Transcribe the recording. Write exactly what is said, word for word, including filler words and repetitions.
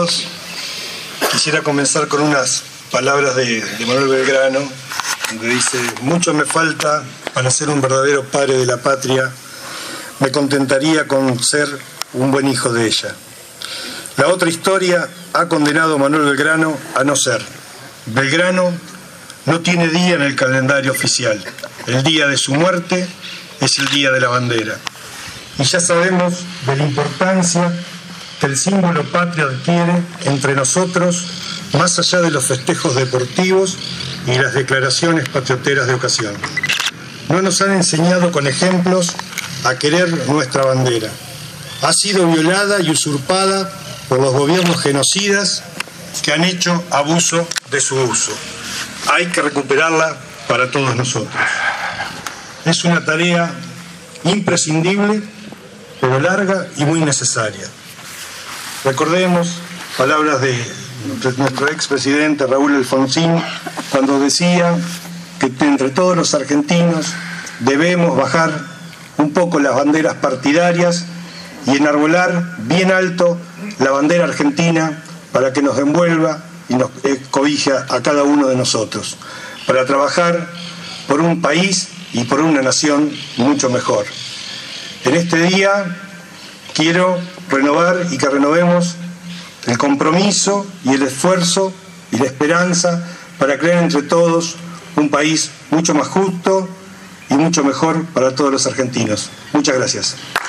todos. Quisiera comenzar con unas palabras de, de Manuel Belgrano, donde dice: mucho me falta para ser un verdadero padre de la patria, me contentaría con ser un buen hijo de ella. La otra historia ha condenado a Manuel Belgrano a no ser. Belgrano no tiene día en el calendario oficial. El día de su muerte es el día de la bandera. Y ya sabemos de la importancia que el símbolo patria adquiere entre nosotros, más allá de los festejos deportivos y las declaraciones patrioteras de ocasión. No nos han enseñado con ejemplos a querer nuestra bandera. Ha sido violada y usurpada por los gobiernos genocidas que han hecho abuso de su uso. Hay que recuperarla para todos nosotros. Es una tarea imprescindible, pero larga y muy necesaria. Recordemos palabras de nuestro expresidente Raúl Alfonsín, cuando decía que entre todos los argentinos debemos bajar un poco las banderas partidarias y enarbolar bien alto la bandera argentina para que nos envuelva y nos cobije a cada uno de nosotros, para trabajar por un país y por una nación mucho mejor. En este día quiero renovar y que renovemos el compromiso y el esfuerzo y la esperanza para crear entre todos un país mucho más justo y mucho mejor para todos los argentinos. Muchas gracias.